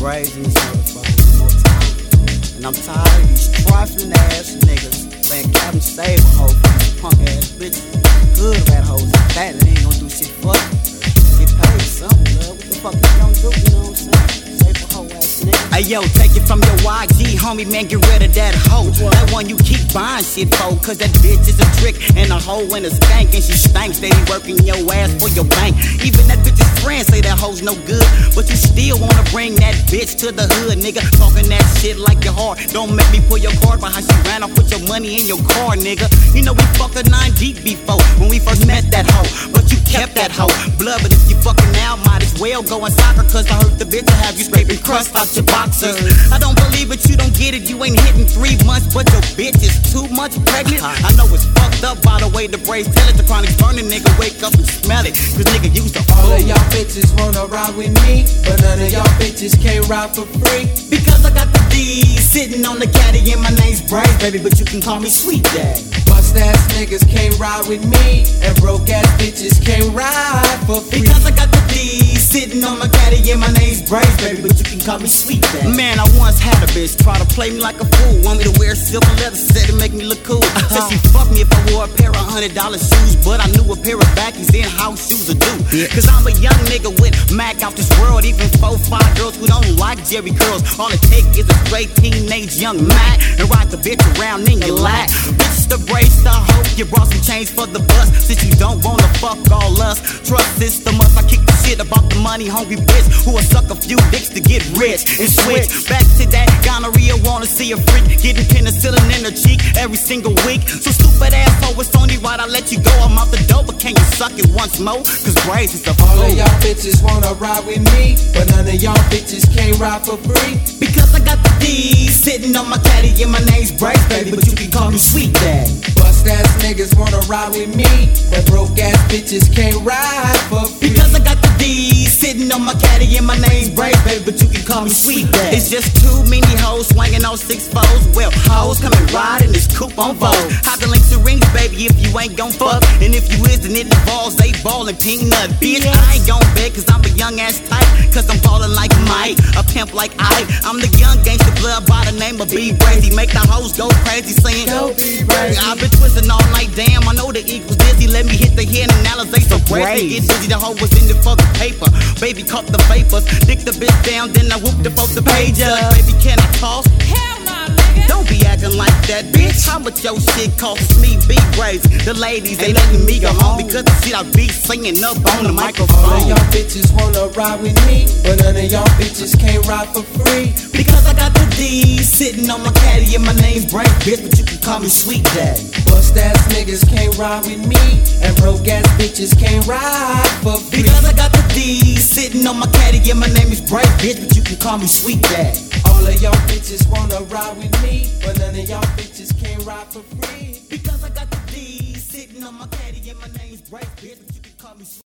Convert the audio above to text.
Braves in this motherfucker one more time. And I'm tired of these trifling ass niggas playing Captain Save a hoe for these punk ass bitches. Good rat hoes like that, they ain't gonna do shit for you. Get paid something, love. What the fuck you don't do, you know what I'm saying? Save a hoe ass nigga. Hey yo, take it from your YG, homie, man, get rid of that hoe. That one you keep buying shit for, cause that bitch is a trick and a hoe and a skank, and she stank, steady working your ass for your bank. Even that bitch's friends say that hoe's no good, but you still wanna bring that bitch to the hood, nigga. Talking that shit like your heart. Don't make me pull your card by how she ran off with your money in your car, nigga. You know we fucked a 9 deep before when we first met that hoe, but you kept that hoe. Blood, but if you fucking now, might as well go in soccer, cause I heard the bitch will have you scraping crust out your boxers. I don't believe it, you don't get it. You ain't hitting 3 months, but your bitch is 2 months pregnant. I know it's fucked up by the way the Braves tell it. The chronic burning nigga wake up and smell it, cause nigga used to all of y'all bitches wanna ride with me, but none of y'all bitches can't ride for free. Because I got the D sitting on the caddy and my name's Braves, baby, but you can call me Sweet Dad. Bust ass niggas can't ride with me, and broke ass bitches can't ride for free. Because I got the D sitting on my caddy and my name's Braves, baby, but you can call me Sweet Dad. Man, I once had a bitch try to play me like a fool. Want me to wear silver leather, said it make me look cool. Said she fuck me if I wore a pair of $100 shoes, but I knew a pair of backies in-house shoes would do. Cause I'm a young nigga with Mac out this world, even 4-5 girls who don't like Jerry curls. All it take is a straight teenage young Mac and ride the bitch around in your lap. Bitch, the brace, I hope you brought some change for the bus, since you don't wanna fuck all us. Trust system us, I kick the shit about the money hungry bitch who'll suck a few dicks to get rich and switch back to that gonorrhea. Wanna see a freak getting penicillin in her cheek every single week. So stupid asshole, it's only right I let you go. I'm out the door, but can you suck it once more? Cause Braves is a fool. All of y'all bitches wanna ride with me, but none of y'all bitches can't ride for free. Because I got the D sitting on my caddy and my name's Braves, baby, but you can call me Sweet Dad. Bust ass niggas wanna ride with me, but broke ass bitches can't ride for free. Because I got the D sitting on my caddy and my name's Braves, baby, but you can call me Sweet Dad. It's just too many hoes swinging on 6-4s. Well, hoes come and ride in this coupe on Vogue. Hop the links to rings, baby, if you ain't gon' fuck. And if you is, then it involves a ball and peanut. Bitch, I ain't gon' beg, cause I'm a young ass type. Cause I'm ballin' like Mike, a pimp like Ike. I'm the young gangster blood by the name of B Brazy. Make the hoes go crazy saying, go B Brazy. I've been twisting all night, damn, I know the equals dizzy. Let me hit the head and analyze so Brazy get dizzy. The hoe was in the fucking paper. Baby caught the vapors, dick the bitch down, then I whooped the fuck the page up. Baby, can I toss? Hell no, nigga. Don't be acting like that, bitch. How much your shit costs me? Be crazy. The ladies ain't letting me go home because the shit I be singing up on the microphone. All of y'all bitches wanna ride with me, but none of y'all bitches can't ride for free. Because I got the D sitting on my caddy and my name's Braves, bitch, but you can call me Sweet Dad. Bust ass niggas can't ride with me, and broke ass bitches can't ride for free. Because I got the D sitting on my caddy and my name is Braves, bitch, but you can call me Sweet Dad. All of y'all bitches wanna ride with me, but none of y'all bitches can't ride for free. Because I got the D sitting on my caddy and my name's Braves, bitch, but you can call me Sweet Dad.